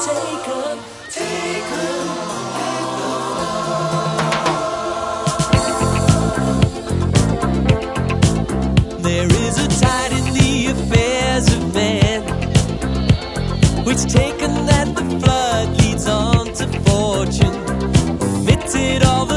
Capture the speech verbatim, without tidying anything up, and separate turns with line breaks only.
taken, taken. There is a tide in the affairs of man, which taken that the flood leads on to fortune, omitted all the